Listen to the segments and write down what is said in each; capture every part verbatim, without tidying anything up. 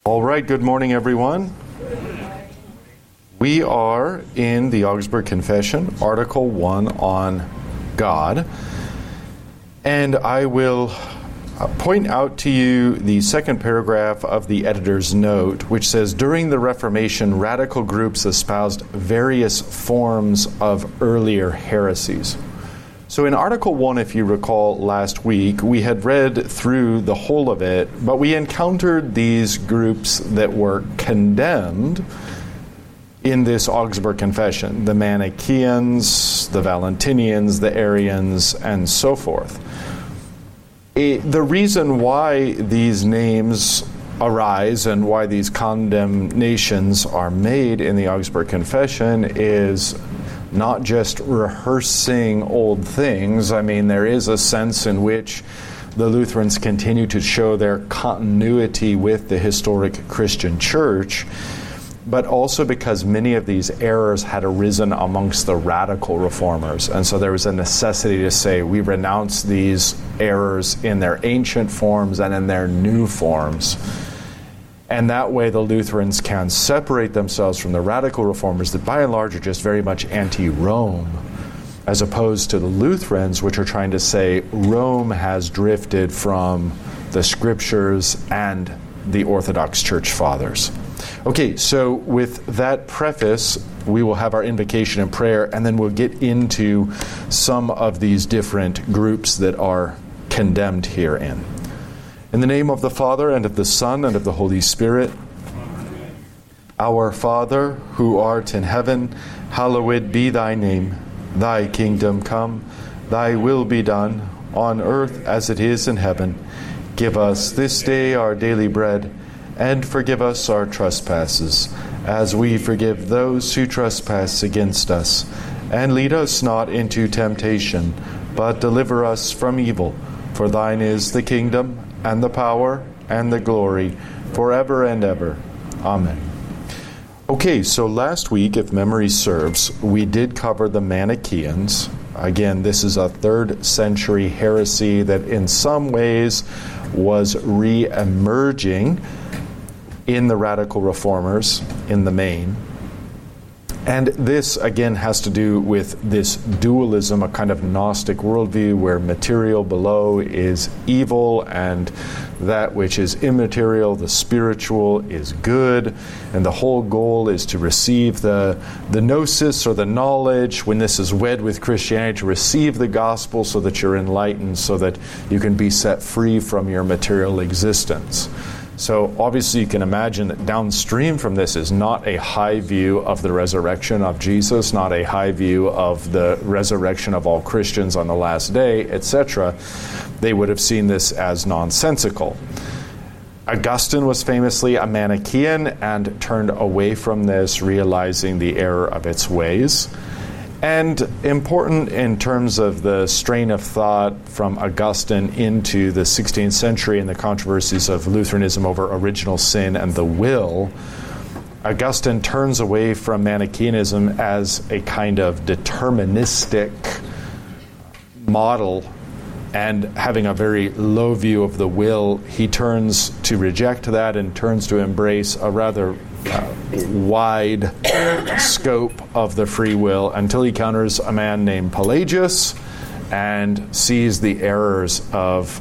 All right, good morning, everyone. We are in the Augsburg Confession, Article one on God. And I will point out to you the second paragraph of the editor's note, which says, during the Reformation, radical groups espoused various forms of earlier heresies. So in Article one, if you recall last week, we had read through the whole of it, but we encountered these groups that were condemned in this Augsburg Confession: the Manichaeans, the Valentinians, the Arians, and so forth. It, the reason why these names arise and why these condemnations are made in the Augsburg Confession is not just rehearsing old things. I mean, there is a sense in which the Lutherans continue to show their continuity with the historic Christian church, but also because many of these errors had arisen amongst the radical reformers. And so there was a necessity to say, we renounce these errors in their ancient forms and in their new forms. And that way the Lutherans can separate themselves from the radical reformers that by and large are just very much anti-Rome, as opposed to the Lutherans, which are trying to say Rome has drifted from the scriptures and the Orthodox Church Fathers. Okay, so with that preface, we will have our invocation and prayer, and then we'll get into some of these different groups that are condemned herein. In the name of the Father, and of the Son, and of the Holy Spirit. Amen. Our Father, who art in heaven, hallowed be thy name. Thy kingdom come, thy will be done, on earth as it is in heaven. Give us this day our daily bread, and forgive us our trespasses, as we forgive those who trespass against us. And lead us not into temptation, but deliver us from evil. For thine is the kingdom, and the power, and the glory, forever and ever. Amen. Okay, so last week, if memory serves, we did cover the Manichaeans. Again, this is a third century heresy that in some ways was re-emerging in the radical reformers in the main. And this, again, has to do with this dualism, a kind of Gnostic worldview where material below is evil and that which is immaterial, the spiritual, is good. And the whole goal is to receive the, the gnosis or the knowledge, when this is wed with Christianity, to receive the gospel so that you're enlightened, so that you can be set free from your material existence. So obviously you can imagine that downstream from this is not a high view of the resurrection of Jesus, not a high view of the resurrection of all Christians on the last day, et cetera. They would have seen this as nonsensical. Augustine was famously a Manichaean and turned away from this, realizing the error of its ways. And important in terms of the strain of thought from Augustine into the sixteenth century and the controversies of Lutheranism over original sin and the will, Augustine turns away from Manichaeanism as a kind of deterministic model, and having a very low view of the will, he turns to reject that and turns to embrace a rather uh, wide scope of the free will until he encounters a man named Pelagius and sees the errors of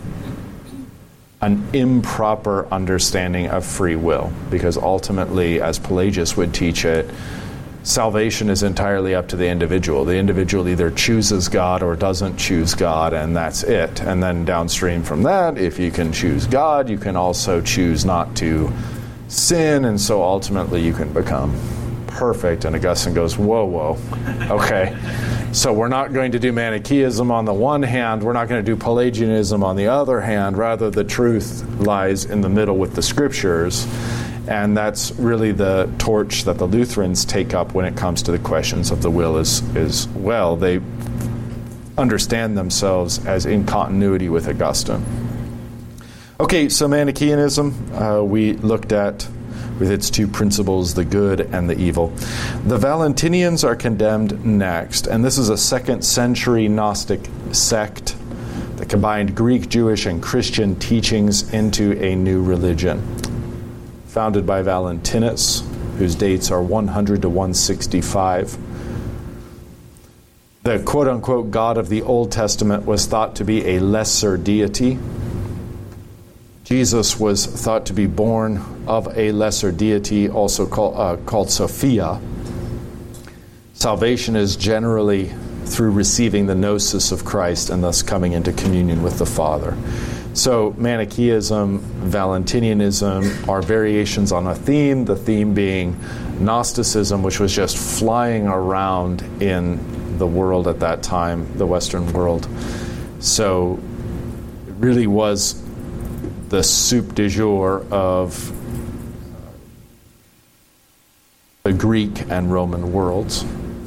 an improper understanding of free will. Because ultimately, as Pelagius would teach it, salvation is entirely up to the individual. The individual either chooses God or doesn't choose God, and that's it. And then downstream from that, if you can choose God, you can also choose not to sin, and so ultimately you can become perfect. And Augustine goes, whoa, whoa, okay. So we're not going to do Manichaeism on the one hand, we're not going to do Pelagianism on the other hand. Rather, the truth lies in the middle with the scriptures. And that's really the torch that the Lutherans take up when it comes to the questions of the will as, as well. They understand themselves as in continuity with Augustine. Okay, so Manichaeanism, uh, we looked at with its two principles, the good and the evil. The Valentinians are condemned next, and this is a second century Gnostic sect that combined Greek, Jewish, and Christian teachings into a new religion. founded by Valentinus, whose dates are one hundred to one sixty-five. The quote-unquote God of the Old Testament was thought to be a lesser deity. Jesus was thought to be born of a lesser deity, also called, uh, called Sophia. Salvation is generally through receiving the gnosis of Christ and thus coming into communion with the Father. So Manichaeism, Valentinianism are variations on a theme, the theme being Gnosticism, which was just flying around in the world at that time, the Western world. So it really was the soup du jour of the Greek and Roman worlds.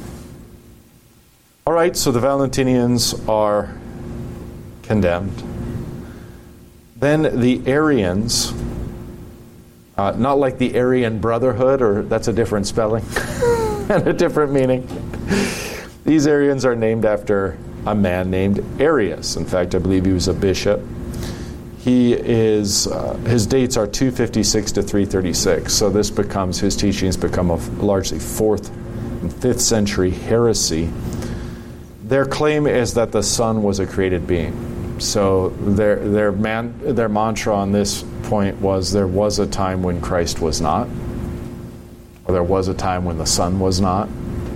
All right, so the Valentinians are condemned. Then the Arians, uh, not like the Aryan Brotherhood, or that's a different spelling and a different meaning. These Arians are named after a man named Arius. In fact, I believe he was a bishop. He is, uh, his dates are two fifty-six to three thirty-six, so this becomes, his teachings become a largely fourth and fifth century heresy. Their claim is that the Son was a created being. So their their man their mantra on this point was there was a time when Christ was not, or there was a time when the Son was not.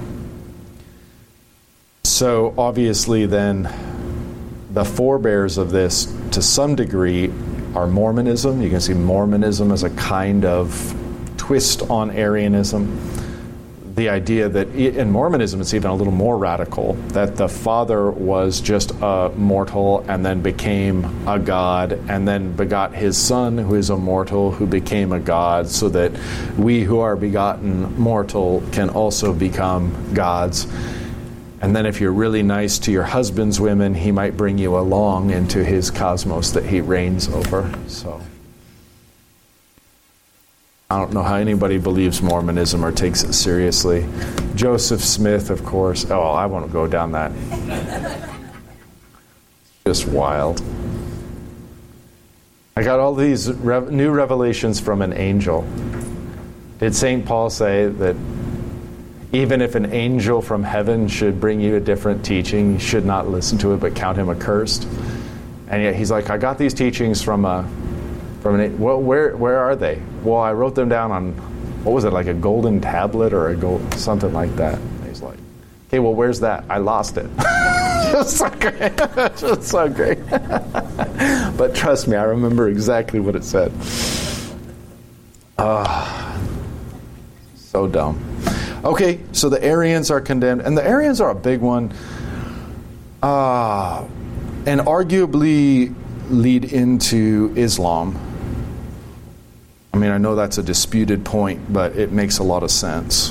So obviously then the forebears of this to some degree are Mormonism. You can see Mormonism as a kind of twist on Arianism. The idea that in Mormonism it's even a little more radical, that the Father was just a mortal and then became a God and then begot his Son, who is a mortal, who became a God, so that we who are begotten mortal can also become gods. And then if you're really nice to your husband's women, he might bring you along into his cosmos that he reigns over. So I don't know how anybody believes Mormonism or takes it seriously. Joseph Smith, of course. Oh, I won't go down that. Just wild. I got all these rev- new revelations from an angel. Did Saint Paul say that even if an angel from heaven should bring you a different teaching, you should not listen to it but count him accursed? And yet he's like, I got these teachings from a From an, well, where where are they? Well, I wrote them down on, what was it, like a golden tablet or a gold, something like that. And he's like, okay, well, where's that? I lost it. Just so great. Just so great. But trust me, I remember exactly what it said. Ah, uh, so dumb. Okay, so the Arians are condemned, and the Arians are a big one, uh, and arguably lead into Islam. I mean, I know that's a disputed point, but it makes a lot of sense.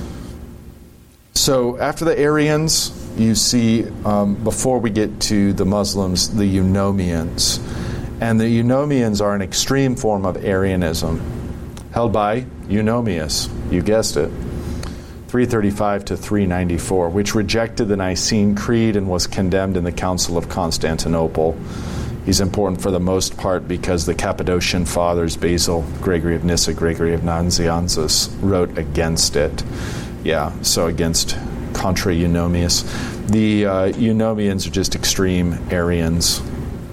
So after the Arians, you see, um, before we get to the Muslims, the Eunomians. And the Eunomians are an extreme form of Arianism, held by Eunomius, you guessed it, three thirty-five to three ninety-four, which rejected the Nicene Creed and was condemned in the Council of Constantinople. He's important for the most part because the Cappadocian fathers, Basil, Gregory of Nyssa, Gregory of Nazianzus, wrote against it. Yeah, so against contra Eunomius. The uh, Eunomians are just extreme Arians.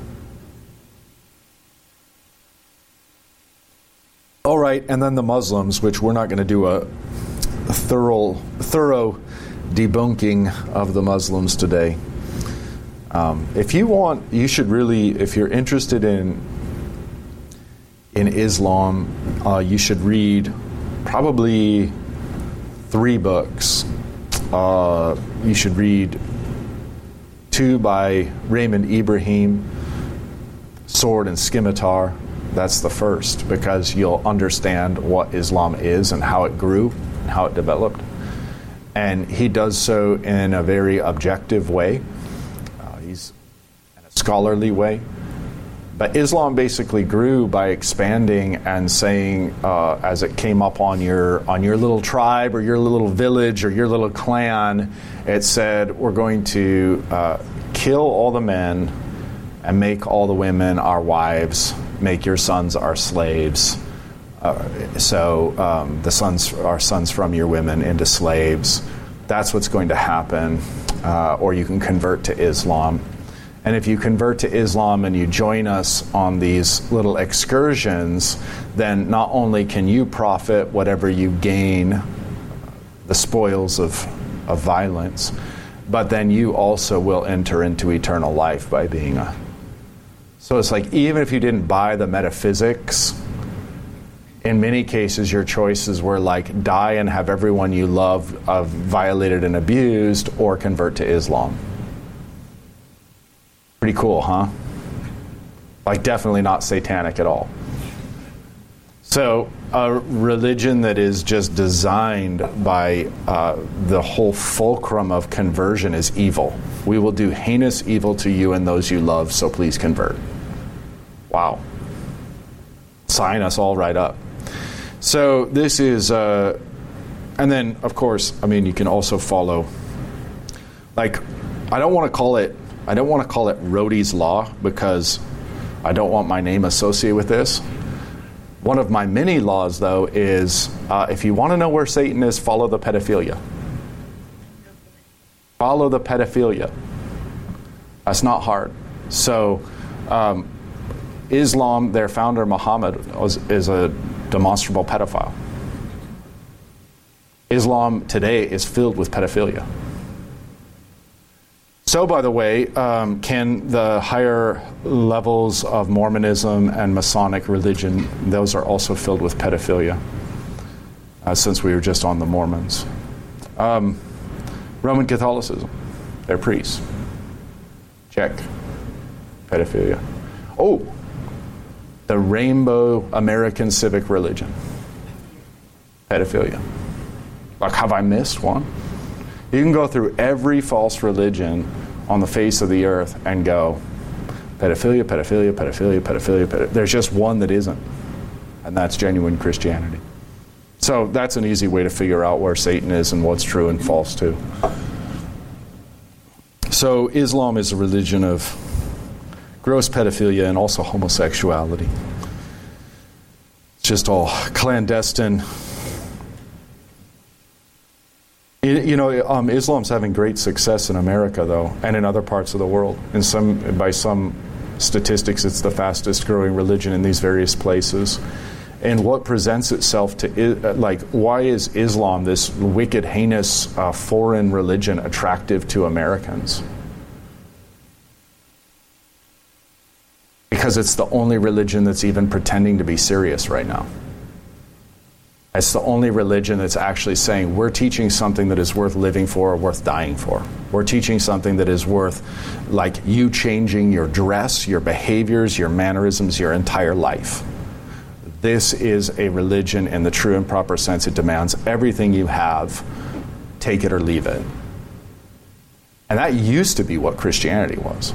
All right, and then the Muslims, which we're not going to do a, a thorough, thorough debunking of the Muslims today. Um, if you want, you should really, if you're interested in in Islam, uh, you should read probably three books. Uh, you should read two by Raymond Ibrahim, Sword and Scimitar. That's the first, because you'll understand what Islam is and how it grew, and how it developed. And he does so in a very objective way. He's in a scholarly way. But Islam basically grew by expanding and saying, uh, as it came up on your on your little tribe or your little village or your little clan, it said, we're going to uh, kill all the men and make all the women our wives, make your sons our slaves. Uh, so um, the sons are sons from your women into slaves. That's what's going to happen. Uh, or you can convert to Islam. And if you convert to Islam and you join us on these little excursions, then not only can you profit whatever you gain, the spoils of, of violence, but then you also will enter into eternal life by being a... So it's like, even if you didn't buy the metaphysics, in many cases your choices were like die and have everyone you love uh, violated and abused, or convert to Islam. Pretty cool, huh? Like, definitely not satanic at all. So a religion that is just designed by uh, the whole fulcrum of conversion is evil. We will do heinous evil to you and those you love, so please convert. Wow. Sign us all right up. So this is, uh, and then, of course, I mean, you can also follow, like, I don't want to call it, I don't want to call it Rhodey's Law, because I don't want my name associated with this. One of my many laws, though, is uh, if you want to know where Satan is, follow the pedophilia. Follow the pedophilia. That's not hard. So, um, Islam, their founder Muhammad, was, is a demonstrable pedophile. Islam today is filled with pedophilia. So, by the way, um, can the higher levels of Mormonism and Masonic religion, those are also filled with pedophilia, uh, since we were just on the Mormons. Um, Roman Catholicism, they're priests. Check. Pedophilia. Oh, the Rainbow American Civic Religion. Pedophilia. Like, have I missed one? You can go through every false religion on the face of the earth and go, pedophilia, pedophilia, pedophilia, pedophilia, pedophilia. There's just one that isn't, and that's genuine Christianity. So that's an easy way to figure out where Satan is and what's true and false too. So Islam is a religion of gross pedophilia and also homosexuality. It's just all clandestine. You know, um, Islam's having great success in America, though, and in other parts of the world. In some, by some statistics, it's the fastest growing religion in these various places. And what presents itself to, like, why is Islam, this wicked, heinous, uh, foreign religion, attractive to Americans? Because it's the only religion that's even pretending to be serious right now. It's the only religion that's actually saying, we're teaching something that is worth living for or worth dying for. We're teaching something that is worth, like, you changing your dress, your behaviors, your mannerisms, your entire life. This is a religion in the true and proper sense. It demands everything you have, take it or leave it. And that used to be what Christianity was.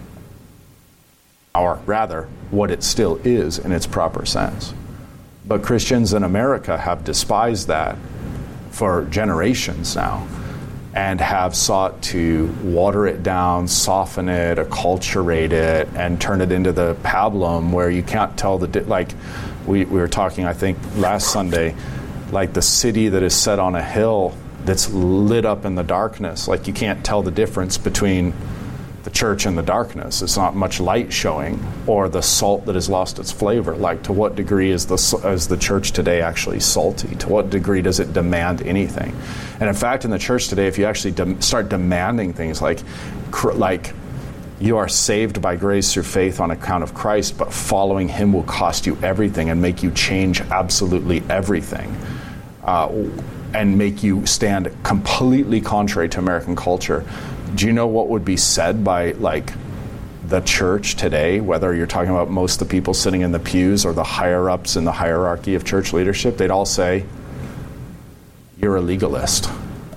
Or rather, what it still is in its proper sense. But Christians in America have despised that for generations now and have sought to water it down, soften it, acculturate it, and turn it into the pablum where you can't tell the... Di- like, we, we were talking, I think, last Sunday, like the city that is set on a hill that's lit up in the darkness. Like, you can't tell the difference between the church and the darkness. It's not much light showing, or the salt that has lost its flavor. Like, to what degree is the is the church today actually salty? To what degree does it demand anything? And in fact, in the church today, if you actually de- start demanding things like, cr- like you are saved by grace through faith on account of Christ, but following Him will cost you everything and make you change absolutely everything, uh, and make you stand completely contrary to American culture. Do you know what would be said by, like, the church today, whether you're talking about most of the people sitting in the pews or the higher-ups in the hierarchy of church leadership? They'd all say, you're a legalist.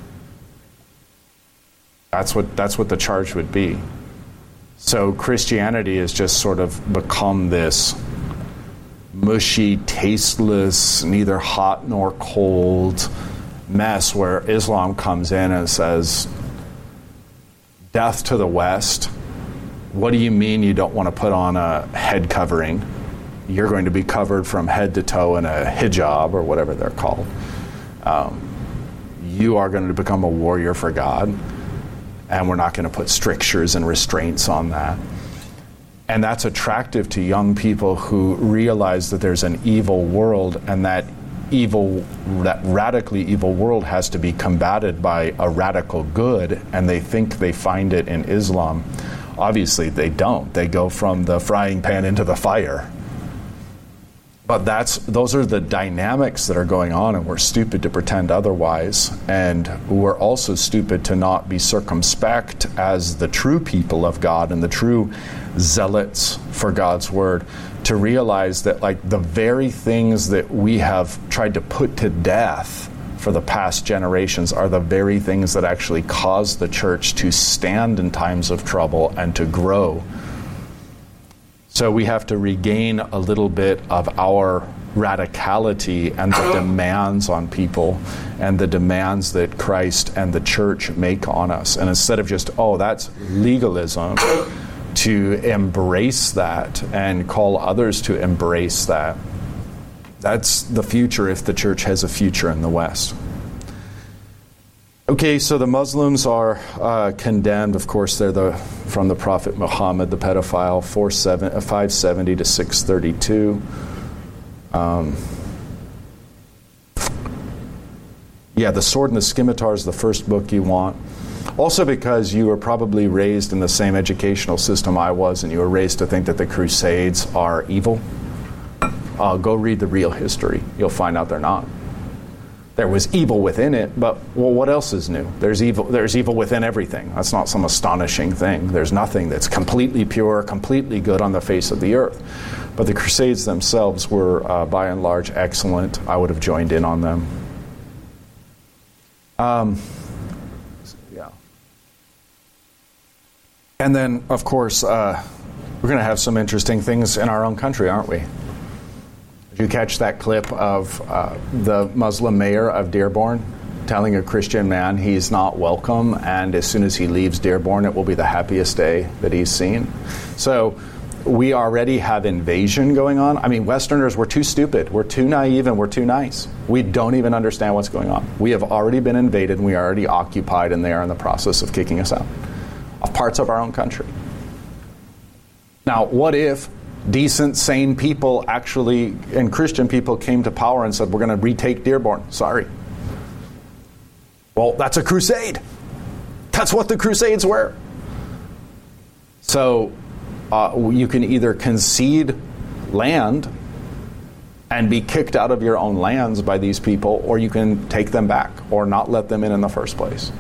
That's what that's what the charge would be. So Christianity has just sort of become this mushy, tasteless, neither hot nor cold mess where Islam comes in and says, death to the West. What do you mean you don't want to put on a head covering? you're going to be covered from head to toe in a hijab or whatever they're called. Um, you are going to become a warrior for God, and we're not going to put strictures and restraints on that. And that's attractive to young people who realize that there's an evil world, and that evil, that radically evil world has to be combated by a radical good, and they think they find it in Islam. Obviously, they don't. They go from the frying pan into the fire. But that's those are the dynamics that are going on, and we're stupid to pretend otherwise. And we're also stupid to not be circumspect as the true people of God and the true zealots for God's word, to realize that like the very things that we have tried to put to death for the past generations are the very things that actually cause the church to stand in times of trouble and to grow. So we have to regain a little bit of our radicality and the demands on people and the demands that Christ and the church make on us. And instead of just, oh, that's legalism, to embrace that and call others to embrace that. That's the future if the church has a future in the West. Okay, so the Muslims are uh, condemned. Of course, they're the from the Prophet Muhammad, the pedophile, five seventy to six thirty-two. Um, yeah, The Sword and the Scimitar is the first book you want. Also because you were probably raised in the same educational system I was, and you were raised to think that the Crusades are evil. Uh, go read the real history. You'll find out they're not. There was evil within it, but well, what else is new? There's evil. There's evil within everything. That's not some astonishing thing. There's nothing that's completely pure, completely good on the face of the earth. But the Crusades themselves were, uh, by and large, excellent. I would have joined in on them. Um, yeah. And then, of course, uh, we're going to have some interesting things in our own country, aren't we? Did you catch that clip of uh, the Muslim mayor of Dearborn telling a Christian man he's not welcome, and as soon as he leaves Dearborn, it will be the happiest day that he's seen? So we already have invasion going on. I mean, Westerners, we're too stupid. We're too naive, and we're too nice. We don't even understand what's going on. We have already been invaded, and we are already occupied, and they are in the process of kicking us out of parts of our own country. Now, what if decent, sane people actually, and Christian people, came to power and said, we're going to retake Dearborn? Sorry. Well, that's a crusade. That's what the Crusades were. So uh, you can either concede land and be kicked out of your own lands by these people, or you can take them back or not let them in in the first place.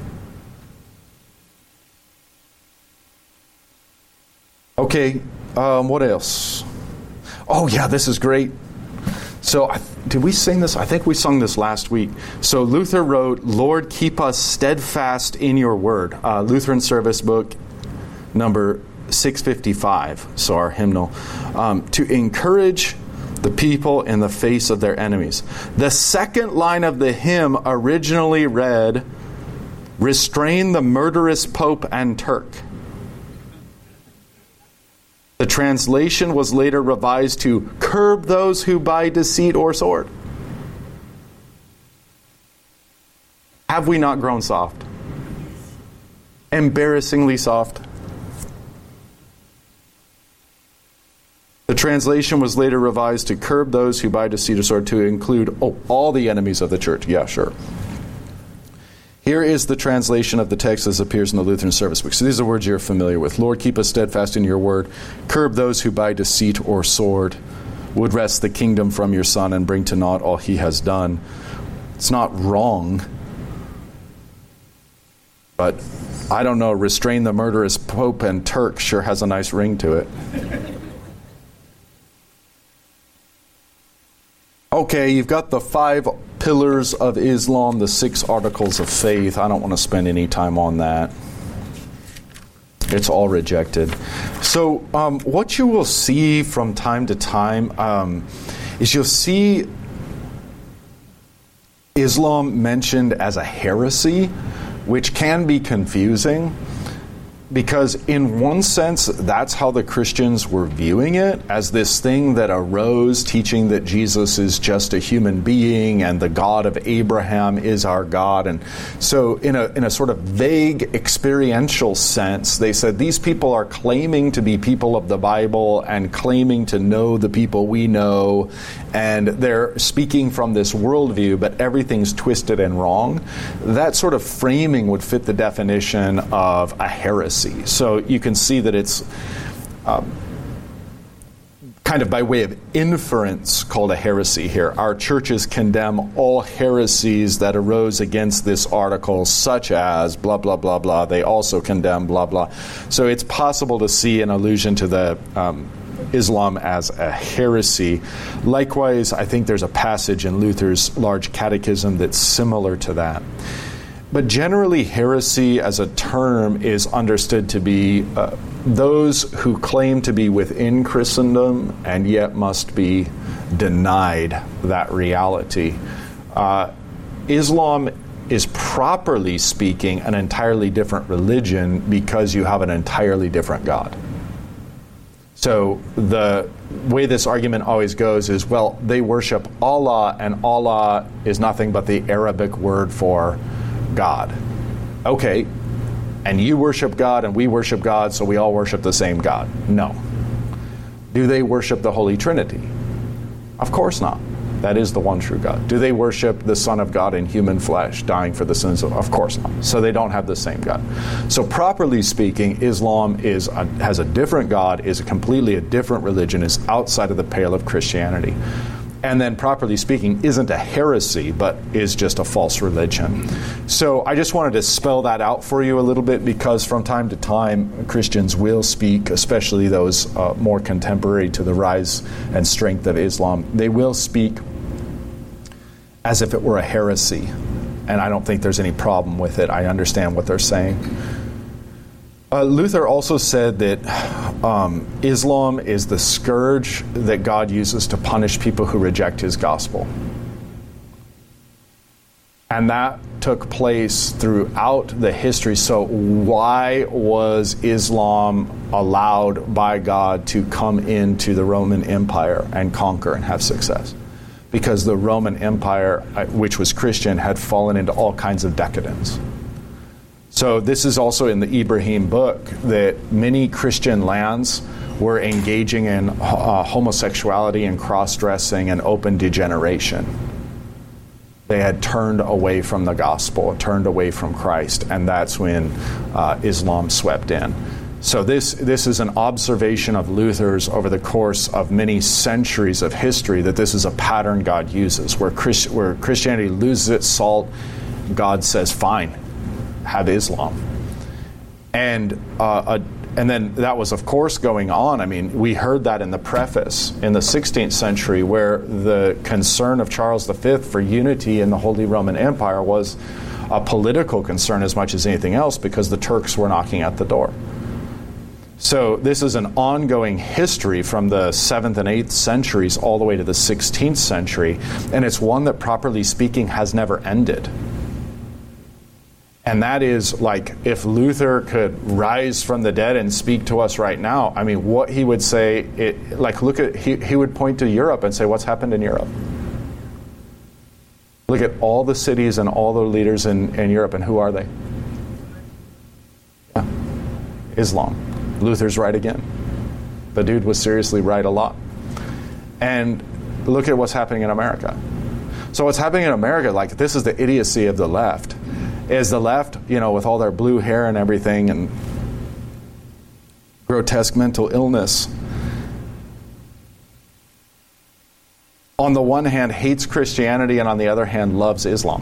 Okay, um, what else? Oh, yeah, this is great. So, I, did we sing this? I think we sung this last week. So, Luther wrote, Lord, keep us steadfast in your word. Uh, Lutheran Service Book, number six fifty-five, so our hymnal, um, to encourage the people in the face of their enemies. The second line of the hymn originally read, restrain the murderous Pope and Turk. The translation was later revised to curb those who by deceit or sword. Have we not grown soft? Embarrassingly soft. The translation was later revised to curb those who by deceit or sword, to include oh, all the enemies of the church. Yeah, sure. Here is the translation of the text as appears in the Lutheran Service Book. So these are words you're familiar with. Lord, keep us steadfast in your word. Curb those who by deceit or sword would wrest the kingdom from your Son and bring to naught all he has done. It's not wrong. But I don't know, restrain the murderous Pope and Turk sure has a nice ring to it. Okay, you've got the five pillars of Islam, the six articles of faith. I don't want to spend any time on that. It's all rejected. So um, what you will see from time to time um, is you'll see Islam mentioned as a heresy, which can be confusing. because in one sense, that's how the Christians were viewing it, as this thing that arose, teaching that Jesus is just a human being and the God of Abraham is our God. And so in a in a sort of vague experiential sense, they said these people are claiming to be people of the Bible and claiming to know the people we know, and they're speaking from this worldview, but everything's twisted and wrong. That sort of framing would fit the definition of a heresy. So you can see that it's um, kind of by way of inference called a heresy here. Our churches condemn all heresies that arose against this article, such as blah, blah, blah, blah. They also condemn blah, blah. So it's possible to see an allusion to the um, Islam as a heresy. Likewise, I think there's a passage in Luther's Large Catechism that's similar to that. But generally, heresy as a term is understood to be uh, those who claim to be within Christendom and yet must be denied that reality. Uh, Islam is, properly speaking, an entirely different religion because you have an entirely different God. So the way this argument always goes is, well, they worship Allah, and Allah is nothing but the Arabic word for God. Okay, and you worship God and we worship God, so we all worship the same God. No. Do they worship the Holy Trinity? Of course not. That is the one true God. Do they worship the Son of God in human flesh, dying for the sins of? Of course not. So they don't have the same God. So properly speaking, Islam is a, has a different God, is a completely a different religion, is outside of the pale of Christianity. And then, properly speaking, isn't a heresy, but is just a false religion. So I just wanted to spell that out for you a little bit, because from time to time, Christians will speak, especially those uh, more contemporary to the rise and strength of Islam, they will speak as if it were a heresy. And I don't think there's any problem with it. I understand what they're saying. Uh, Luther also said that um, Islam is the scourge that God uses to punish people who reject his gospel. And that took place throughout the history. So why was Islam allowed by God to come into the Roman Empire and conquer and have success? Because the Roman Empire, which was Christian, had fallen into all kinds of decadence. So this is also in the Ibrahim book, that many Christian lands were engaging in uh, homosexuality and cross-dressing and open degeneration. They had turned away from the gospel, turned away from Christ, and that's when uh, Islam swept in. So this this is an observation of Luther's over the course of many centuries of history, that this is a pattern God uses, where, Christ, where Christianity loses its salt, God says, fine, have Islam. And uh, a, and then that was, of course, going on. I mean, we heard that in the preface in the sixteenth century, where the concern of Charles the Fifth for unity in the Holy Roman Empire was a political concern as much as anything else, because the Turks were knocking at the door. So this is an ongoing history from the seventh and eighth centuries all the way to the sixteenth century, and it's one that, properly speaking, has never ended. And that is, like, if Luther could rise from the dead and speak to us right now, I mean, what he would say, it, like, look at, he, he would point to Europe and say, what's happened in Europe? Look at all the cities and all the leaders in, in Europe, and who are they? Yeah. Islam. Luther's right again. The dude was seriously right a lot. And look at what's happening in America. So what's happening in America, like, this is the idiocy of the left. Is the left, you know, with all their blue hair and everything and grotesque mental illness, on the one hand hates Christianity and on the other hand loves Islam.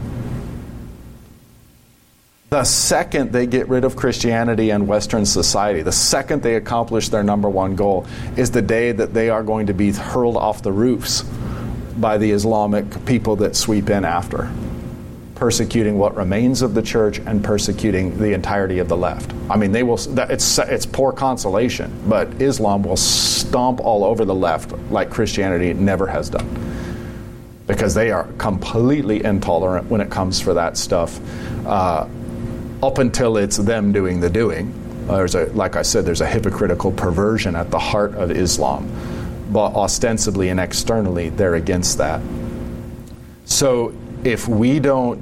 The second they get rid of Christianity and Western society, the second they accomplish their number one goal, is the day that they are going to be hurled off the roofs by the Islamic people that sweep in after, persecuting what remains of the church and persecuting the entirety of the left. I mean, they will. It's it's poor consolation, but Islam will stomp all over the left like Christianity never has done, because they are completely intolerant when it comes for that stuff. Uh, up until it's them doing the doing, There's a, like I said, there's a hypocritical perversion at the heart of Islam, but ostensibly and externally, they're against that. So if we don't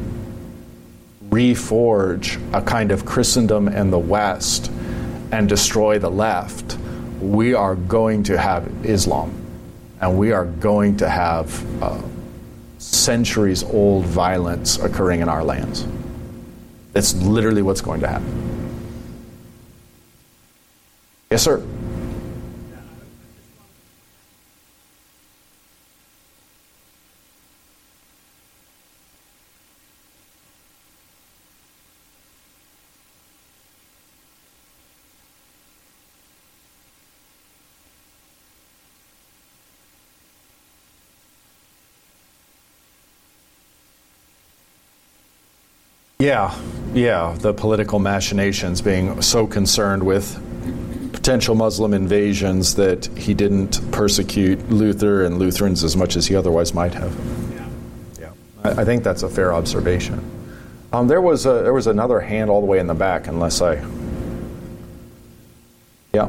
reforge a kind of Christendom in the West and destroy the left, we are going to have Islam, and we are going to have uh, centuries-old violence occurring in our lands. That's literally what's going to happen. Yes, sir. Yeah, yeah, the political machinations, being so concerned with potential Muslim invasions that he didn't persecute Luther and Lutherans as much as he otherwise might have. Yeah, yeah. I, I think that's a fair observation. Um, there was a, there was another hand all the way in the back, unless I. Yeah.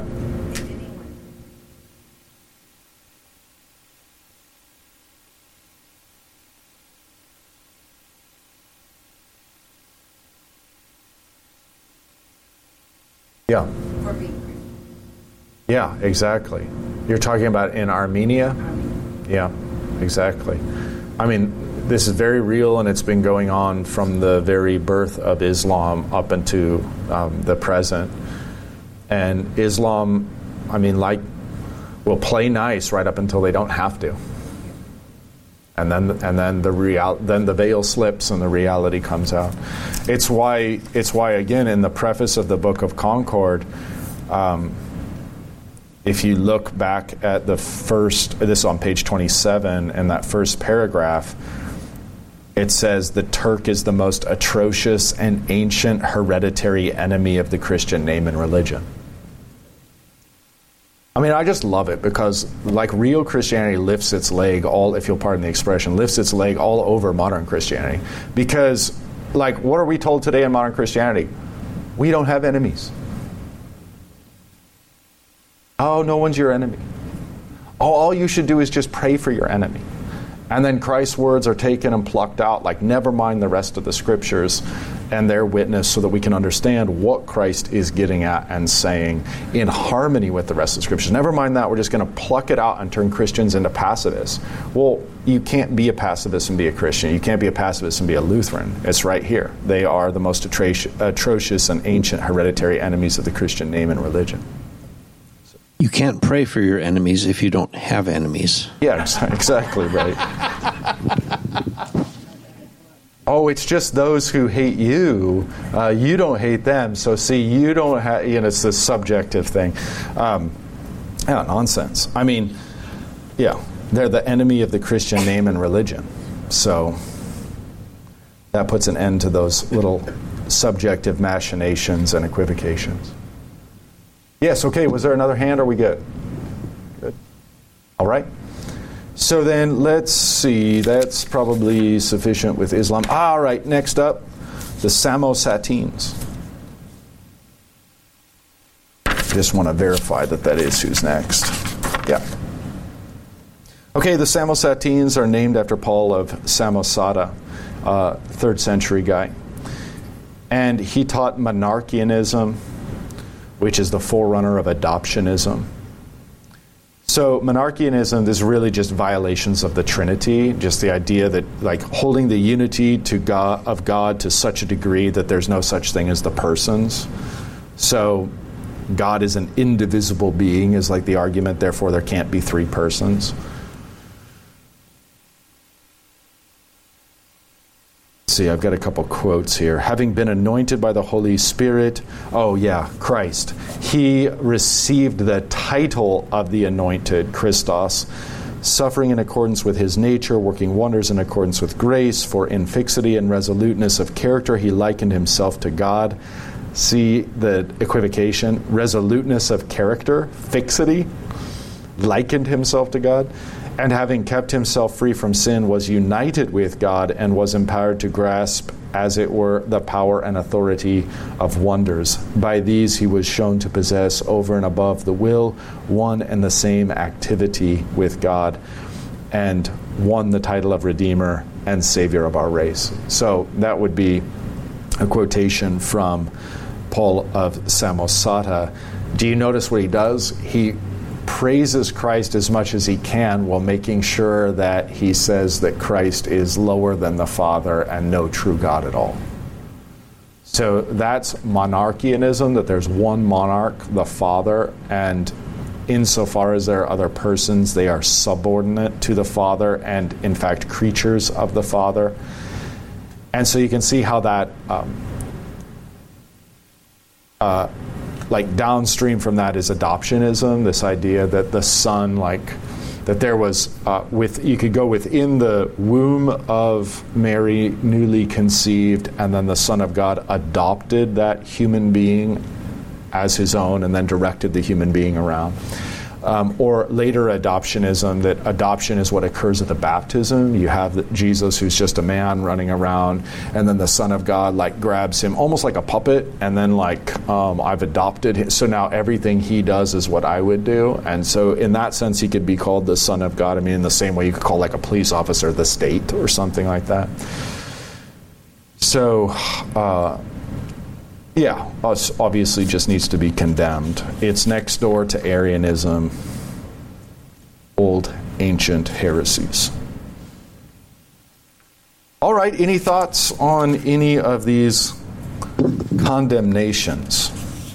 Yeah. Yeah, exactly. You're talking about in Armenia? Yeah, exactly. I mean, this is very real, and it's been going on from the very birth of Islam up into um, the present. And Islam, I mean, like, will play nice right up until they don't have to. And then, and then the real, then the veil slips and the reality comes out. It's why, it's why again, in the preface of the Book of Concord, um, if you look back at the first, this is on page twenty-seven, in that first paragraph, it says the Turk is the most atrocious and ancient hereditary enemy of the Christian name and religion. I mean, I just love it because, like, real Christianity lifts its leg all, if you'll pardon the expression, lifts its leg all over modern Christianity. Because, like, what are we told today in modern Christianity? We don't have enemies. Oh, no one's your enemy. Oh, all you should do is just pray for your enemy. And then Christ's words are taken and plucked out, like, never mind the rest of the scriptures and their witness, so that we can understand what Christ is getting at and saying in harmony with the rest of the scriptures. Never mind that, we're just going to pluck it out and turn Christians into pacifists. Well, you can't be a pacifist and be a Christian. You can't be a pacifist and be a Lutheran. It's right here. They are the most atrocious, atrocious and ancient hereditary enemies of the Christian name and religion. You can't pray for your enemies if you don't have enemies. Yeah, exactly right. Oh, it's just those who hate you. Uh, you don't hate them. So see, you don't have, you know, it's this subjective thing. Um, yeah, nonsense. I mean, yeah, they're the enemy of the Christian name and religion. So that puts an end to those little subjective machinations and equivocations. Yes, okay, was there another hand? Are we good? Good. All right. So then, let's see. That's probably sufficient with Islam. All right, next up, the Samosatines. Just want to verify that that is who's next. Yeah. Okay, the Samosatines are named after Paul of Samosata, uh, third century guy. And he taught monarchianism, which is the forerunner of adoptionism. So monarchianism is really just violations of the Trinity, just the idea that, like, holding the unity to God, of God to such a degree that there's no such thing as the persons. So God is an indivisible being is like the argument, therefore there can't be three persons. See, I've got a couple quotes here. Having been anointed by the Holy Spirit, oh yeah, Christ. He received the title of the anointed, Christos, suffering in accordance with his nature, working wonders in accordance with grace, for in fixity and resoluteness of character he likened himself to God. See the equivocation, resoluteness of character, fixity, likened himself to God. and having kept himself free from sin, was united with God and was empowered to grasp, as it were, the power and authority of wonders. By these he was shown to possess over and above the will one and the same activity with God, and won the title of Redeemer and Savior of our race. So that would be a quotation from Paul of Samosata. Do you notice what he does? He praises Christ as much as he can while making sure that he says that Christ is lower than the Father and no true God at all. So that's monarchianism, that there's one monarch, the Father, and insofar as there are other persons, they are subordinate to the Father and, in fact, creatures of the Father. And so you can see how that, um, uh, like downstream from that is adoptionism, this idea that the Son, like, that there was, uh, with you could go within the womb of Mary, newly conceived, and then the Son of God adopted that human being as his own and then directed the human being around. Um, or later adoptionism, that adoption is what occurs at the baptism. You have the, Jesus, who's just a man running around, and then the Son of God like grabs him almost like a puppet, and then like um, I've adopted him, so now everything he does is what I would do. And so in that sense he could be called the Son of God. I mean, in the same way you could call like a police officer the state or something like that. So uh, yeah, us obviously just needs to be condemned. It's next door to Arianism, old ancient heresies. All right, any thoughts on any of these condemnations?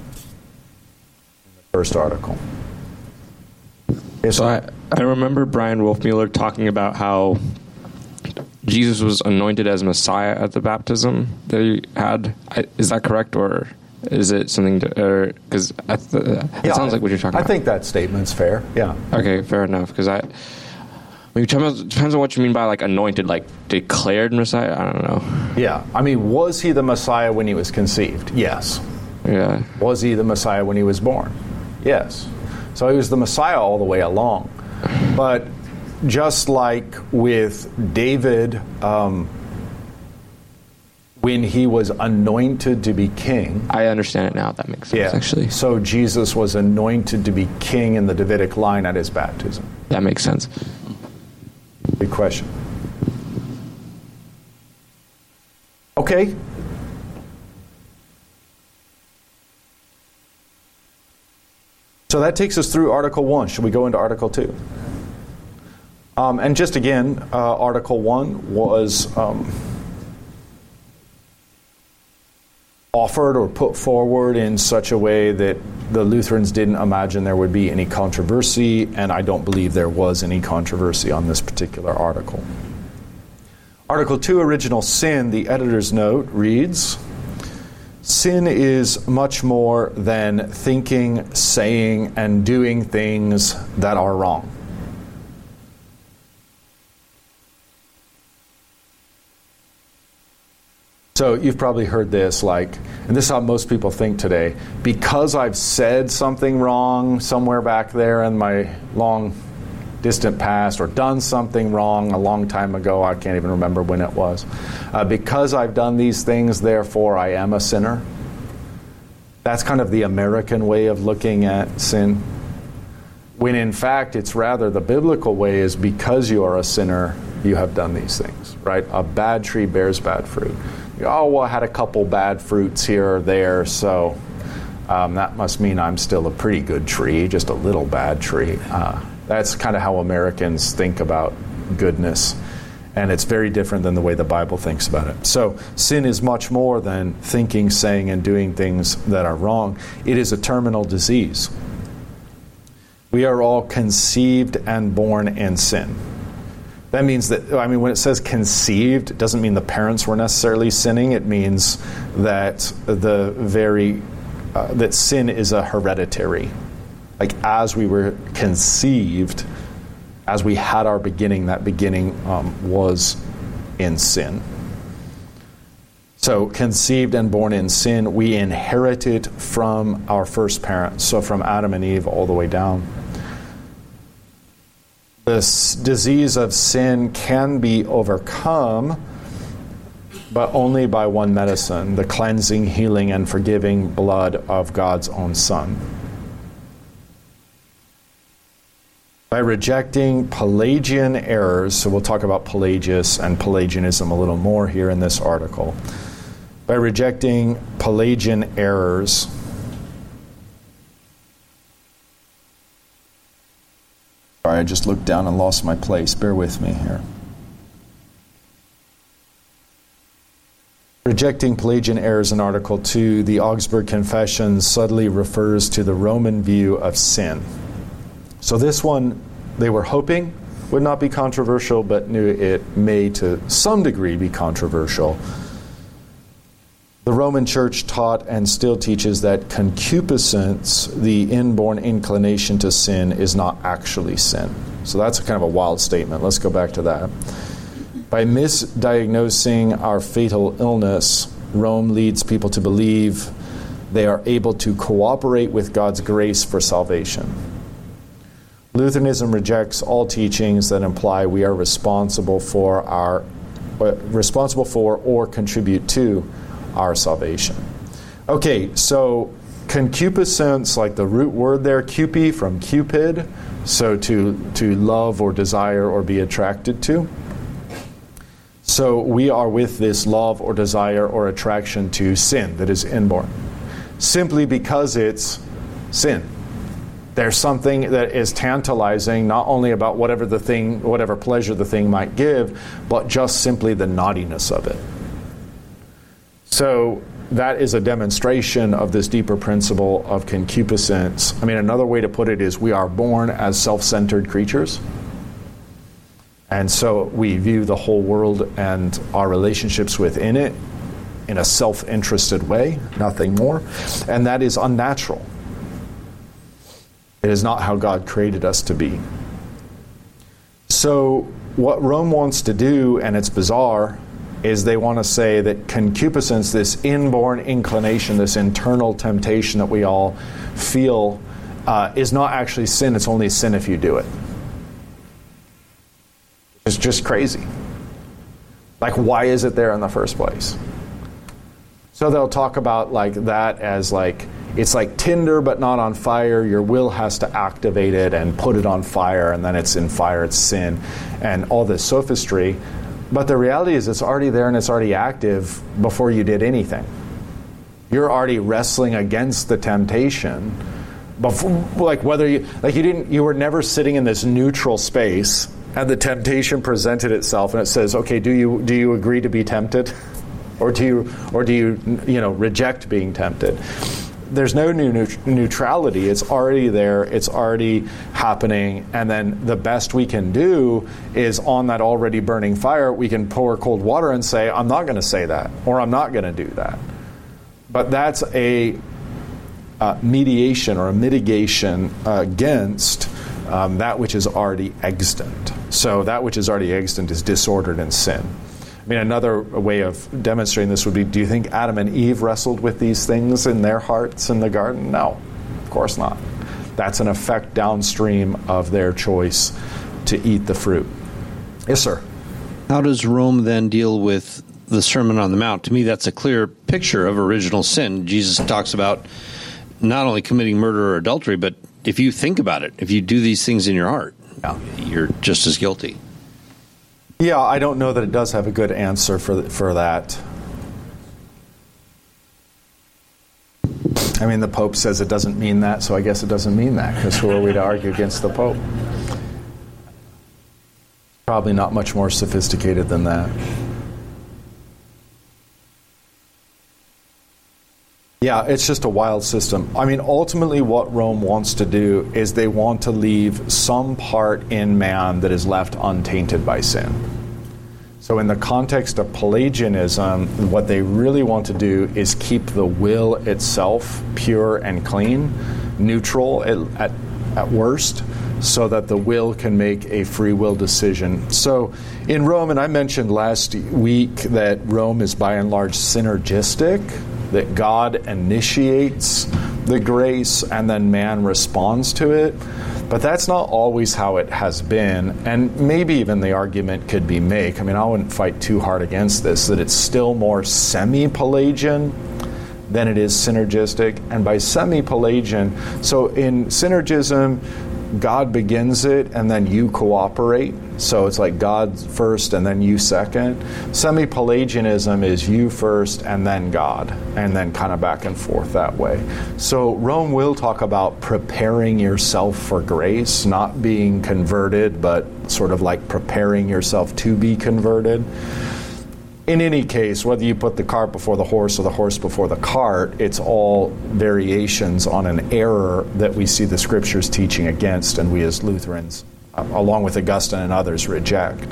First article. Yes, so I, I remember Brian Wolfmueller talking about how Jesus was anointed as Messiah at the baptism that he had. I, is that correct, or is it something to, because th- it yeah, sounds like what you're talking I about. I think that statement's fair, yeah. Okay, fair enough, because I, I mean, it depends on what you mean by like anointed, like declared Messiah, I don't know. Yeah, I mean, was he the Messiah when he was conceived? Yes. Yeah. Was he the Messiah when he was born? Yes. So he was the Messiah all the way along. But just like with David, um, when he was anointed to be king. I understand it now. That makes sense, yeah. actually. So Jesus was anointed to be king in the Davidic line at his baptism. That makes sense. Good question. Okay. So that takes us through Article one. Should we go into Article two? Um, and just again, uh, Article one was um, offered or put forward in such a way that the Lutherans didn't imagine there would be any controversy, and I don't believe there was any controversy on this particular article. Article two, Original Sin, the editor's note reads, sin is much more than thinking, saying, and doing things that are wrong. So you've probably heard this, like, and this is how most people think today, because I've said something wrong somewhere back there in my long distant past, or done something wrong a long time ago, I can't even remember when it was, uh, because I've done these things, therefore I am a sinner. That's kind of the American way of looking at sin. When in fact it's rather the biblical way is because you are a sinner, you have done these things, right? A bad tree bears bad fruit. Oh, well, I had a couple bad fruits here or there, so um, that must mean I'm still a pretty good tree, just a little bad tree. Uh, that's kind of how Americans think about goodness, and it's very different than the way the Bible thinks about it. So sin is much more than thinking, saying, and doing things that are wrong. It is a terminal disease. We are all conceived and born in sin. That means that, I mean, when it says conceived, it doesn't mean the parents were necessarily sinning. It means that the very, uh, that sin is a hereditary. Like as we were conceived, as we had our beginning, that beginning um, was in sin. So conceived and born in sin, we inherit it from our first parents. So from Adam and Eve all the way down. This disease of sin can be overcome, but only by one medicine, the cleansing, healing, and forgiving blood of God's own Son. By rejecting Pelagian errors, so we'll talk about Pelagius and Pelagianism a little more here in this article. By rejecting Pelagian errors, sorry, I just looked down and lost my place. Bear with me here. Rejecting Pelagian errors in Article two, the Augsburg Confession subtly refers to the Roman view of sin. So this one, they were hoping would not be controversial, but knew it may to some degree be controversial. The Roman Church taught and still teaches that concupiscence, the inborn inclination to sin, is not actually sin. So that's a kind of a wild statement. Let's go back to that. By misdiagnosing our fatal illness, Rome leads people to believe they are able to cooperate with God's grace for salvation. Lutheranism rejects all teachings that imply we are responsible for our uh, responsible for or contribute to our salvation. Okay, so concupiscence, like the root word there, cupi, from Cupid, so to to love or desire or be attracted to. So we are with this love or desire or attraction to sin that is inborn, simply because it's sin. There's something that is tantalizing, not only about whatever the thing, whatever pleasure the thing might give, but just simply the naughtiness of it. So that is a demonstration of this deeper principle of concupiscence. I mean, another way to put it is we are born as self-centered creatures. And so we view the whole world and our relationships within it in a self-interested way, nothing more. And that is unnatural. It is not how God created us to be. So what Rome wants to do, and it's bizarre, is they want to say that concupiscence, this inborn inclination, this internal temptation that we all feel, uh, is not actually sin. It's only sin if you do it. It's just crazy. Like, why is it there in the first place? So they'll talk about like that as like, it's like tinder but not on fire. Your will has to activate it and put it on fire, and then it's in fire, it's sin, and all this sophistry. But the reality is it's already there and it's already active before you did anything. You're already wrestling against the temptation. Before, like whether you like you didn't you were never sitting in this neutral space and the temptation presented itself and it says, okay, do you do you agree to be tempted? Or do you or do you you know reject being tempted? There's no new neutrality. It's already there. It's already happening. And then the best we can do is on that already burning fire, we can pour cold water and say, I'm not going to say that, or I'm not going to do that. But that's a uh, mediation or a mitigation against um, that which is already extant. So that which is already extant is disordered in sin. I mean, another way of demonstrating this would be, do you think Adam and Eve wrestled with these things in their hearts in the garden? No, of course not. That's an effect downstream of their choice to eat the fruit. Yes, sir? How does Rome then deal with the Sermon on the Mount? To me, that's a clear picture of original sin. Jesus talks about not only committing murder or adultery, but if you think about it, if you do these things in your heart, yeah. you're just as guilty. Yeah, I don't know that it does have a good answer for for that. I mean, the Pope says it doesn't mean that, so I guess it doesn't mean that, because who are we to argue against the Pope? Probably not much more sophisticated than that. Yeah, it's just a wild system. I mean, ultimately what Rome wants to do is they want to leave some part in man that is left untainted by sin. So in the context of Pelagianism, what they really want to do is keep the will itself pure and clean, neutral at, at, at worst, so that the will can make a free will decision. So in Rome, and I mentioned last week that Rome is by and large synergistic, that God initiates the grace and then man responds to it. But that's not always how it has been, and maybe even the argument could be made, I mean, I wouldn't fight too hard against this, that it's still more semi-Pelagian than it is synergistic. And by semi-Pelagian, so in synergism, God begins it and then you cooperate. So it's like God first and then you second. Semi-Pelagianism is you first and then God, and then kind of back and forth that way. So Rome will talk about preparing yourself for grace, not being converted, but sort of like preparing yourself to be converted. In any case, whether you put the cart before the horse or the horse before the cart, it's all variations on an error that we see the Scriptures teaching against, and we as Lutherans, uh, along with Augustine and others, reject.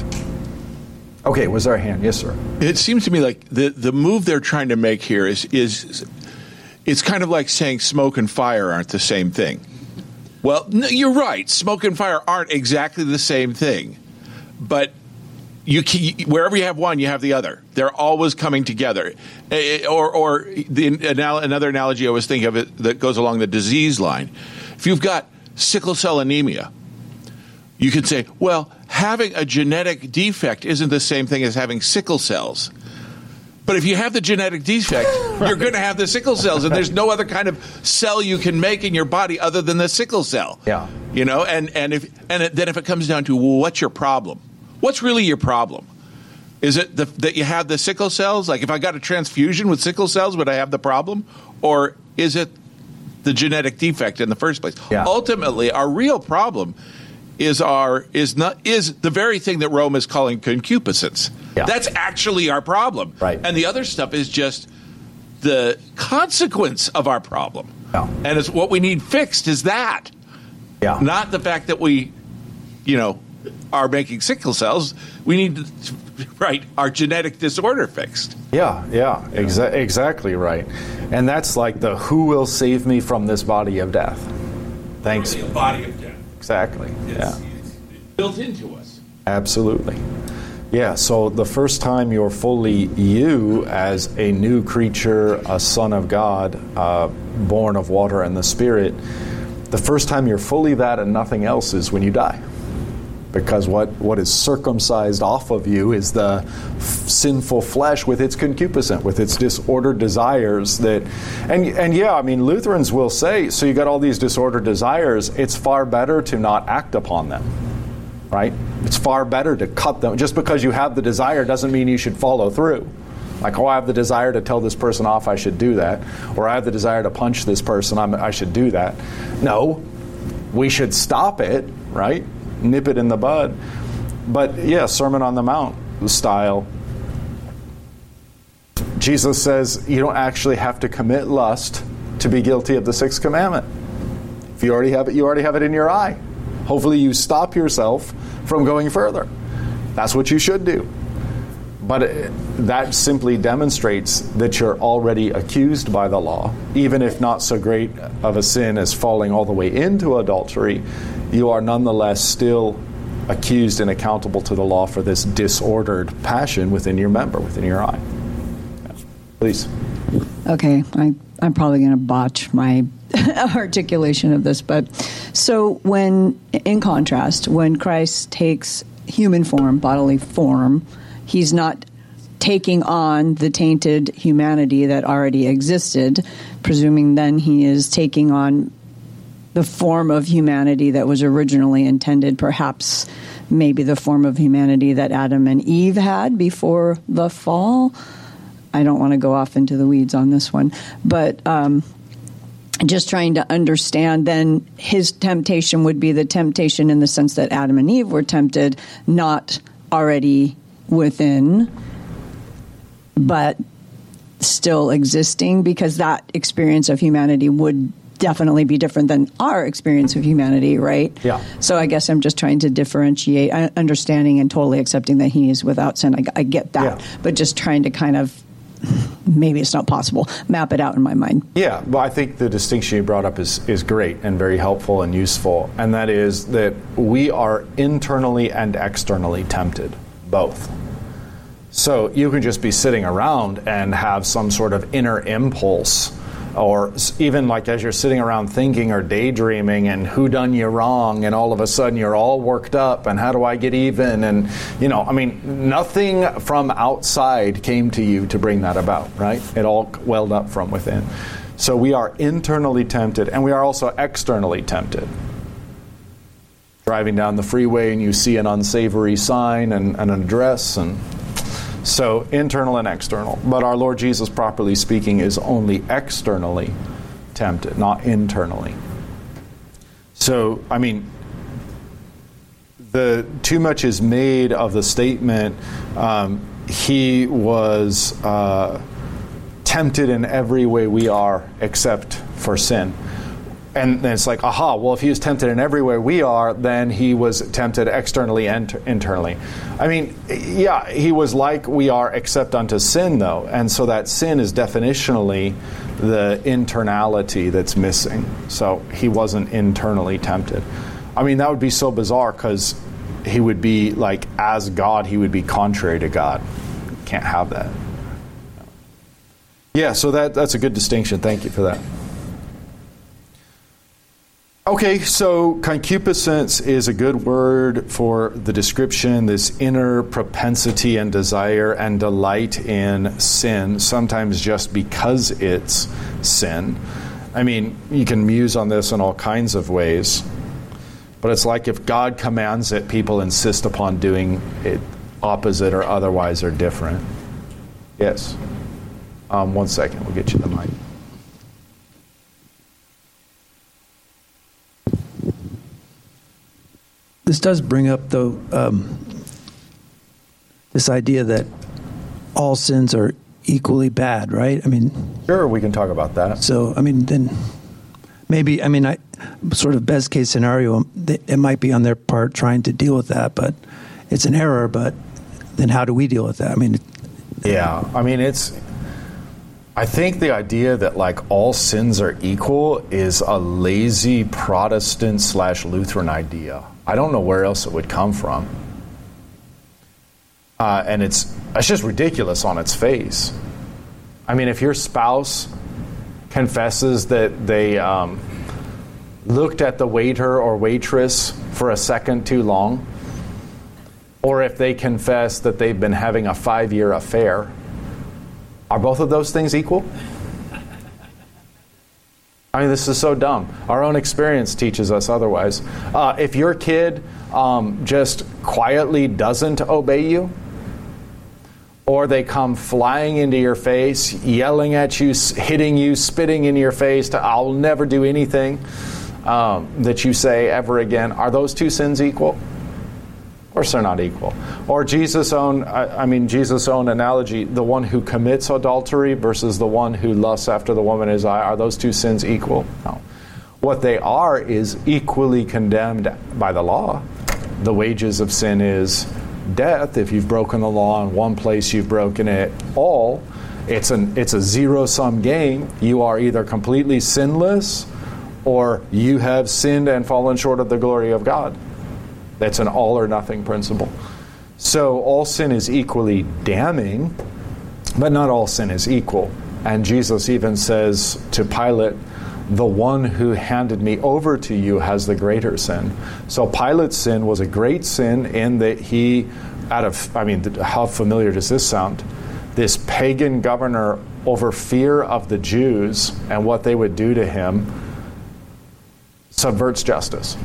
Okay, was there a hand? Yes, sir. It seems to me like the, the move they're trying to make here is, is it's kind of like saying smoke and fire aren't the same thing. Well, no, you're right. Smoke and fire aren't exactly the same thing, but You can, wherever you have one, you have the other. They're always coming together. Or, or the, another analogy I was thinking of it that goes along the disease line. If you've got sickle cell anemia, you could say, well, having a genetic defect isn't the same thing as having sickle cells. But if you have the genetic defect, right, you're going to have the sickle cells, and there's no other kind of cell you can make in your body other than the sickle cell. Yeah. You know, and and if and it, then if it comes down to, well, what's your problem? What's really your problem? Is it the, that you have the sickle cells? Like if I got a transfusion with sickle cells, would I have the problem? Or is it the genetic defect in the first place? Yeah. Ultimately, our real problem is our is not is the very thing that Rome is calling concupiscence. Yeah. That's actually our problem. Right. And the other stuff is just the consequence of our problem. Yeah. And it's what we need fixed is that. Yeah. Not the fact that we, you know, are making sickle cells. We need to, right, our genetic disorder fixed. Yeah, yeah, exa- exactly right. And that's like the who will save me from this body of death. Thanks. Really a body of death. Exactly. It's, yeah. It's built into us. Absolutely. Yeah, so the first time you're fully you as a new creature, a son of God, uh, born of water and the Spirit, the first time you're fully that and nothing else is when you die. Because what, what is circumcised off of you is the f- sinful flesh with its concupiscence, with its disordered desires. That, and and yeah, I mean, Lutherans will say, so you got all these disordered desires, it's far better to not act upon them, right? It's far better to cut them. Just because you have the desire doesn't mean you should follow through. Like, oh, I have the desire to tell this person off, I should do that. Or I have the desire to punch this person, I'm, I should do that. No, we should stop it, right? Nip it in the bud. But yeah, Sermon on the Mount style. Jesus says you don't actually have to commit lust to be guilty of the sixth commandment. If you already have it, you already have it in your eye. Hopefully you stop yourself from going further. That's what you should do. But it, that simply demonstrates that you're already accused by the law. Even if not so great of a sin as falling all the way into adultery, you are nonetheless still accused and accountable to the law for this disordered passion within your member, within your eye. Yeah. Please. Okay, I, I'm probably going to botch my articulation of this, but so when, in contrast, when Christ takes human form, bodily form, he's not taking on the tainted humanity that already existed, presuming then he is taking on the form of humanity that was originally intended, perhaps maybe the form of humanity that Adam and Eve had before the fall. I don't want to go off into the weeds on this one, but um, just trying to understand then his temptation would be the temptation in the sense that Adam and Eve were tempted, not already within, but still existing, because that experience of humanity would definitely be different than our experience of humanity, right? Yeah. So I guess I'm just trying to differentiate, understanding and totally accepting that he is without sin. I, I get that, yeah. But just trying to kind of, maybe it's not possible, map it out in my mind. Yeah, well, I think the distinction you brought up is, is great and very helpful and useful, and that is that we are internally and externally tempted, both. So you can just be sitting around and have some sort of inner impulse or even like as you're sitting around thinking or daydreaming and who done you wrong, and all of a sudden you're all worked up and how do I get even, and you know, I mean, nothing from outside came to you to bring that about, right? It all welled up from within. So we are internally tempted, and we are also externally tempted. Driving down the freeway and you see an unsavory sign and, and an address, and so internal and external. But our Lord Jesus, properly speaking, is only externally tempted, not internally. So, I mean, the too much is made of the statement, um, he was uh, tempted in every way we are except for sin. And it's like, aha, well, if he was tempted in every way we are, then he was tempted externally and internally. I mean, yeah, he was like we are except unto sin, though. And so that sin is definitionally the internality that's missing. So he wasn't internally tempted. I mean, that would be so bizarre because he would be like, as God, he would be contrary to God. Can't have that. Yeah, so that that's a good distinction. Thank you for that. Okay, so concupiscence is a good word for the description, this inner propensity and desire and delight in sin, sometimes just because it's sin. I mean, you can muse on this in all kinds of ways, but it's like if God commands it, people insist upon doing it opposite or otherwise or different. Yes. Um, one second, we'll get you the mic. This does bring up, though, um, this idea that all sins are equally bad, right? I mean, sure, we can talk about that. So, I mean, then maybe, I mean, I sort of best case scenario, it might be on their part trying to deal with that, but it's an error. But then, how do we deal with that? I mean, yeah, I mean, it's. I think the idea that like all sins are equal is a lazy Protestant slash Lutheran idea. I don't know where else it would come from. Uh, and it's it's just ridiculous on its face. I mean, if your spouse confesses that they um, looked at the waiter or waitress for a second too long, or if they confess that they've been having a five-year affair, are both of those things equal? I mean, this is so dumb. Our own experience teaches us otherwise. Uh, if your kid um, just quietly doesn't obey you, or they come flying into your face, yelling at you, hitting you, spitting in your face, to, I'll never do anything um, that you say ever again, are those two sins equal? Of course they're not equal. Or Jesus' own, I, I mean, Jesus' own analogy, the one who commits adultery versus the one who lusts after the woman in his eye, are those two sins equal? No. What they are is equally condemned by the law. The wages of sin is death. If you've broken the law in one place, you've broken it all. It's an it's a zero-sum game. You are either completely sinless or you have sinned and fallen short of the glory of God. That's an all or nothing principle. So all sin is equally damning, but not all sin is equal. And Jesus even says to Pilate, the one who handed me over to you has the greater sin. So Pilate's sin was a great sin in that he, out of, I mean, how familiar does this sound? This pagan governor, over fear of the Jews and what they would do to him, subverts justice.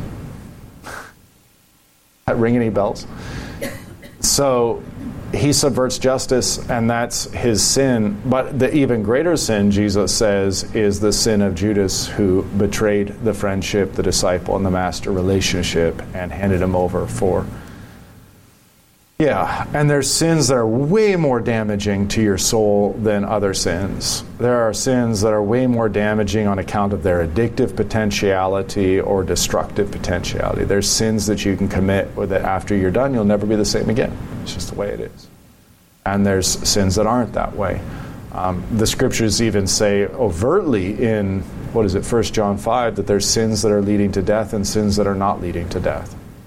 That ring any bells? So he subverts justice, and that's his sin. But the even greater sin, Jesus says, is the sin of Judas, who betrayed the friendship, the disciple, and the master relationship, and handed him over for. Yeah, and there's sins that are way more damaging to your soul than other sins. There are sins that are way more damaging on account of their addictive potentiality or destructive potentiality. There's sins that you can commit that after you're done, you'll never be the same again. It's just the way it is. And there's sins that aren't that way. Um, the scriptures even say overtly in, what is it, First John five, that there's sins that are leading to death and sins that are not leading to death.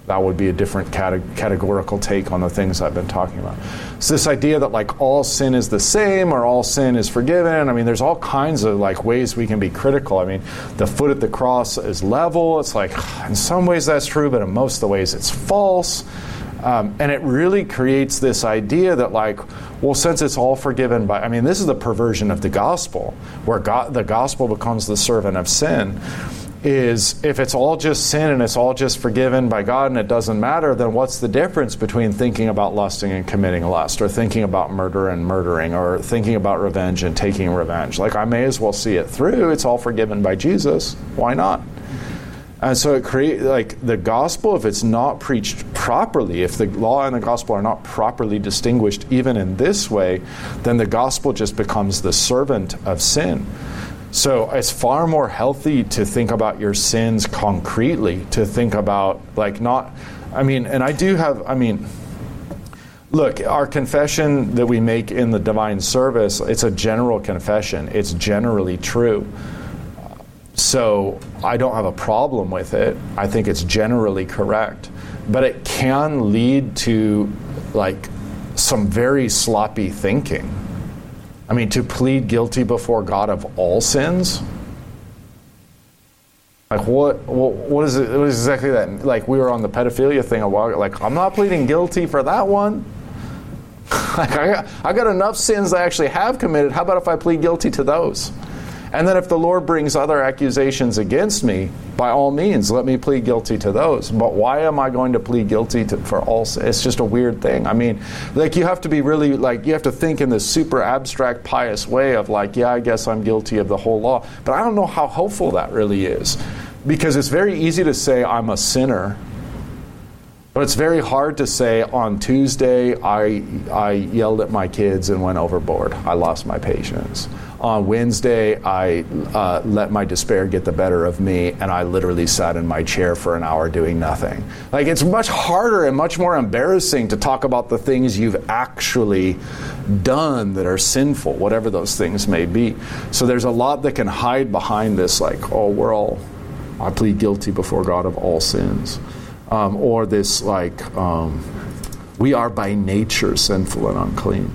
That would be a different cate- categorical take on the things I've been talking about. So this idea that like all sin is the same or all sin is forgiven, I mean, there's all kinds of like ways we can be critical. I mean, the foot at the cross is level. It's like, in some ways that's true, but in most of the ways it's false. Um, and it really creates this idea that like, well, since it's all forgiven by, I mean, this is the perversion of the gospel, where God, the gospel becomes the servant of sin. Is if it's all just sin and it's all just forgiven by God and it doesn't matter, then what's the difference between thinking about lusting and committing lust, or thinking about murder and murdering, or thinking about revenge and taking revenge? Like, I may as well see it through. It's all forgiven by Jesus. Why not? And so it create like the gospel, if it's not preached properly, if the law and the gospel are not properly distinguished even in this way, then the gospel just becomes the servant of sin. So it's far more healthy to think about your sins concretely, to think about, like, not, I mean, and I do have, I mean, look, our confession that we make in the divine service, it's a general confession. It's generally true. So I don't have a problem with it. I think it's generally correct. But it can lead to, like, some very sloppy thinking. I mean, to plead guilty before God of all sins? Like, what, what, what is it, what is exactly that? Like, we were on the pedophilia thing a while ago. Like, I'm not pleading guilty for that one. Like, I got, I got enough sins I actually have committed. How about if I plead guilty to those? And then if the Lord brings other accusations against me, by all means, let me plead guilty to those. But why am I going to plead guilty to, for all? It's just a weird thing. I mean, like, you have to be really, like, you have to think in this super abstract, pious way of like, yeah, I guess I'm guilty of the whole law. But I don't know how hopeful that really is. Because it's very easy to say I'm a sinner. But it's very hard to say on Tuesday I I yelled at my kids and went overboard. I lost my patience. On Wednesday, I uh, let my despair get the better of me, and I literally sat in my chair for an hour doing nothing. Like, it's much harder and much more embarrassing to talk about the things you've actually done that are sinful, whatever those things may be. So there's a lot that can hide behind this, like, oh, we're all, I plead guilty before God of all sins. Um, or this, like, um, we are by nature sinful and unclean.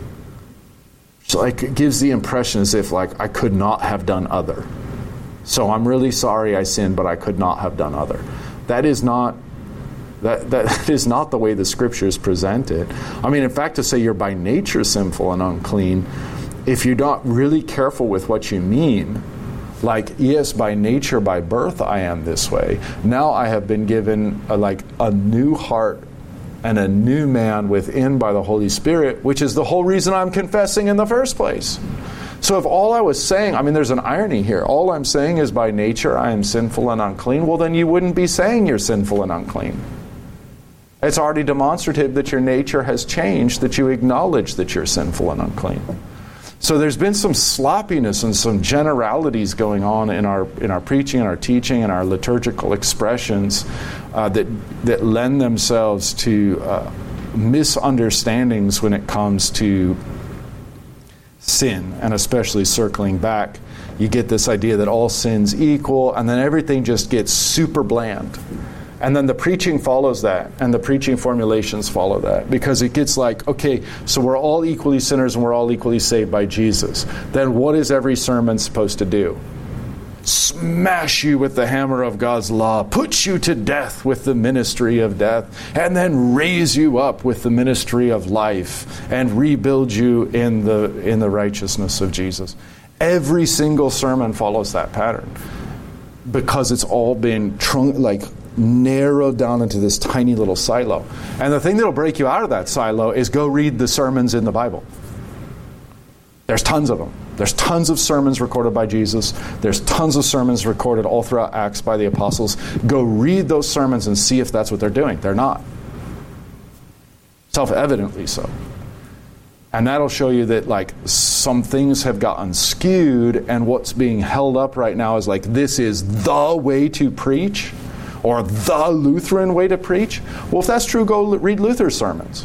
So, like, it gives the impression as if, like, I could not have done other. So I'm really sorry I sinned, but I could not have done other. That is not that that is not the way the Scriptures present it. I mean, in fact, to say you're by nature sinful and unclean, if you're not really careful with what you mean, like, yes, by nature, by birth, I am this way. Now I have been given a, like a new heart and a new man within by the Holy Spirit, which is the whole reason I'm confessing in the first place. So if all I was saying, I mean, there's an irony here. All I'm saying is by nature I am sinful and unclean. Well, then you wouldn't be saying you're sinful and unclean. It's already demonstrative that your nature has changed, that you acknowledge that you're sinful and unclean. So there's been some sloppiness and some generalities going on in our in our preaching and our teaching and our liturgical expressions uh, that that lend themselves to uh, misunderstandings when it comes to sin, and especially circling back. You get this idea that all sin's equal, and then everything just gets super bland. And then the preaching follows that, and the preaching formulations follow that, because it gets like, okay, so we're all equally sinners and we're all equally saved by Jesus. Then what is every sermon supposed to do? Smash you with the hammer of God's law, put you to death with the ministry of death, and then raise you up with the ministry of life, and rebuild you in the in the righteousness of Jesus. Every single sermon follows that pattern, because it's all been trunk like narrowed down into this tiny little silo. And the thing that'll break you out of that silo is go read the sermons in the Bible. There's tons of them. There's tons of sermons recorded by Jesus. There's tons of sermons recorded all throughout Acts by the apostles. Go read those sermons and see if that's what they're doing. They're not. Self-evidently so. And that'll show you that, like, some things have gotten skewed, and what's being held up right now is like, this is the way to preach, or the Lutheran way to preach. Well, if that's true, go read Luther's sermons,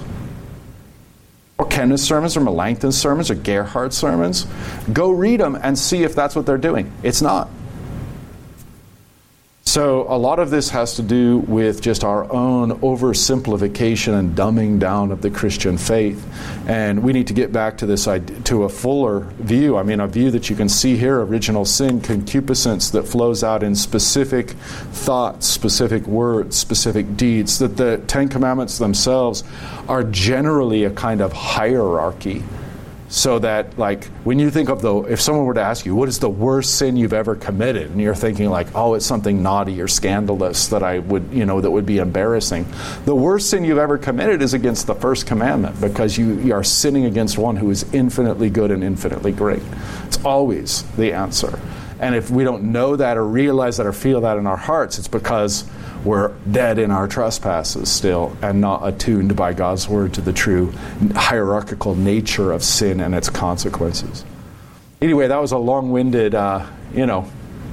or Kenneth's sermons, or Melanchthon's sermons, or Gerhard's sermons. Go read them and see if that's what they're doing. It's not. So a lot of this has to do with just our own oversimplification and dumbing down of the Christian faith. And we need to get back to this idea, to a fuller view. I mean, a view that you can see here, original sin, concupiscence that flows out in specific thoughts, specific words, specific deeds, that the Ten Commandments themselves are generally a kind of hierarchy. So that, like, when you think of the, if someone were to ask you, what is the worst sin you've ever committed? And you're thinking like, oh, it's something naughty or scandalous that I would, you know, that would be embarrassing. The worst sin you've ever committed is against the first commandment, because you, you are sinning against one who is infinitely good and infinitely great. It's always the answer. And if we don't know that or realize that or feel that in our hearts, it's because we're dead in our trespasses still and not attuned by God's word to the true hierarchical nature of sin and its consequences. Anyway, that was a long-winded, uh, you know,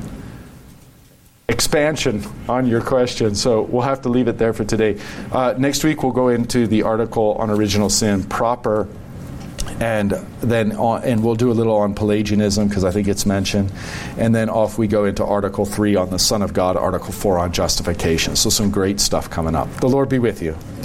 expansion on your question, so we'll have to leave it there for today. Uh, next week we'll go into the article on original sin proper, and then on, and we'll do a little on Pelagianism because I think it's mentioned, and then off we go into Article three on the Son of God, Article four on justification. So some great stuff coming up. The Lord be with you.